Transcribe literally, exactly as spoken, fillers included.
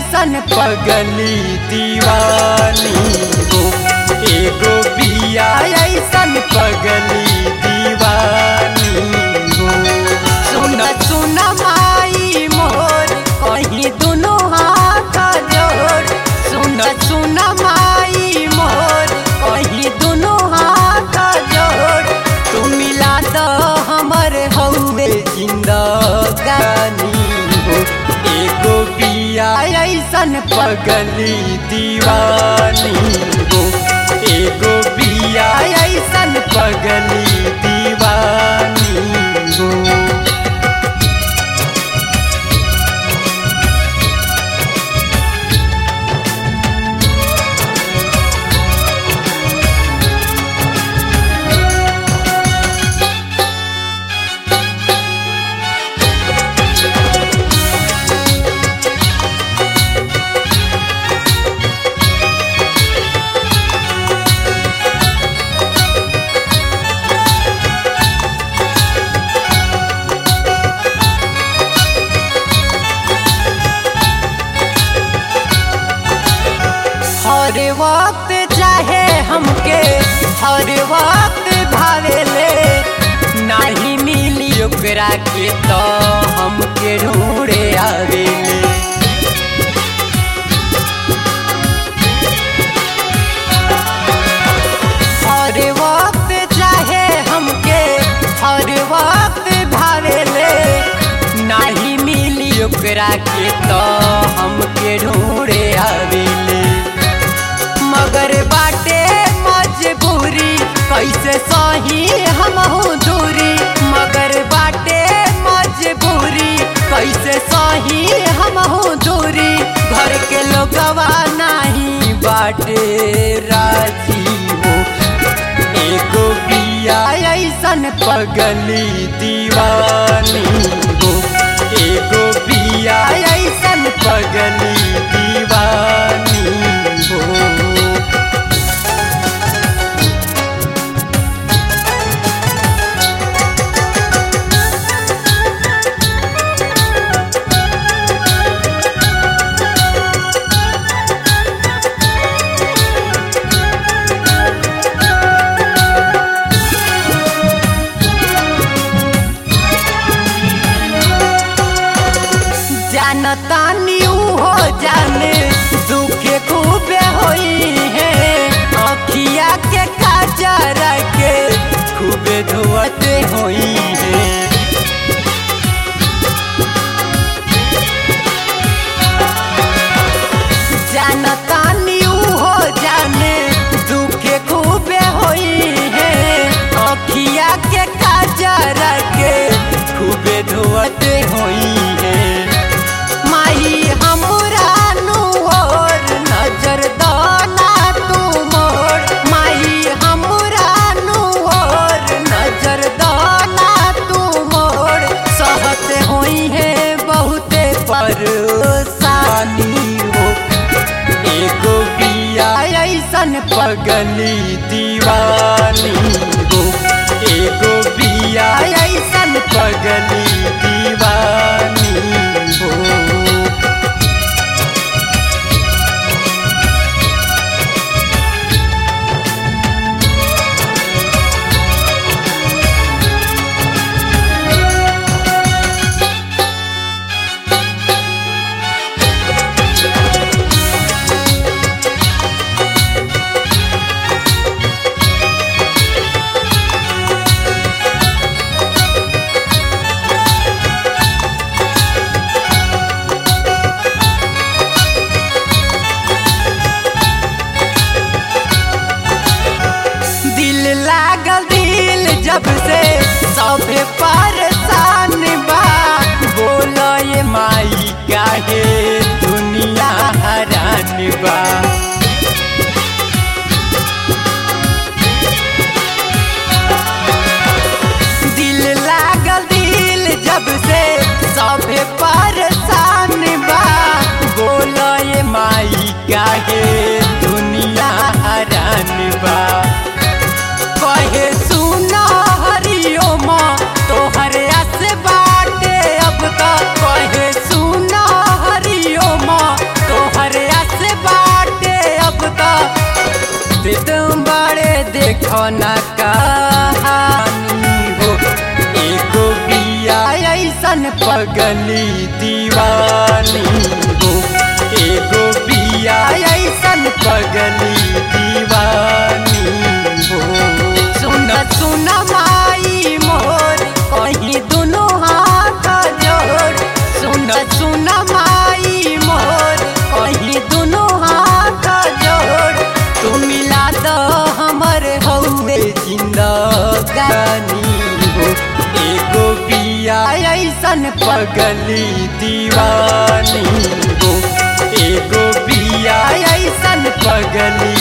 ऐसन पगली दीवानी हो। एगो बिया ऐसन पगली दीवानी हो। सुन सुन माई मोर कहीं दोनों हाथ जोड़। सुन सुन माई मोर कहीं दोनों हाथ जोड़। तू मिला दो हमर हौवे जिंदगानी हो। एगो बिया ऐसन पगली दीवानी हो। एगो बिया ऐसन पगली दीवानी हो। हर वक्त चाहे हमके हर वक्त भावेले। नाही मिली ओकरा के तो हमके ढूंढे आवेले। हर वक्त चाहे हमके हर वक्त भावेले। नाही मिली ओकरा के तो हमके ढूंढे आवेले। मगर बाटे मजबूरी कैसे सही हमहू दूरी। मगर बाटे मजबूरी कैसे सही हमहू दूरी। घर के लोगवा नहीं बाटे राजी हो। एगो बिया ऐसन पगली दीवानी हो। एगो बिया ऐसन पगली दीवानी हो। जानतानी हो जाने दुखे खूबे होई है। अखिया के काजरा के खूबे धोते होई है। जानतानी हो जाने दुखे खूबे होई है। अखिया के काजरा के खूबे धोते होई है। माही हमरा नूर नजर दाना तू मोड़। माही हमरा नूर नजर दाना तू मोड़। सहत होई है बहुते परेशानी हो। एगो बिया ऐसन पगली दीवानी हो। एगो बिया ऐसन पगली दीवानी हो। पगली दीवानी हो। एगो बिया ऐसन पगली दीवानी हो। सुन सुन माई मोर कहीं दुनु हाथ जोड़, सुन सुन माई मोर कहीं दुनु हाथ जोड़, तू मिला दो हमर हौवे जिंदगानी हो। एगो बिया ऐसन पगली दीवानी हो। एगो बिया ऐसन पगली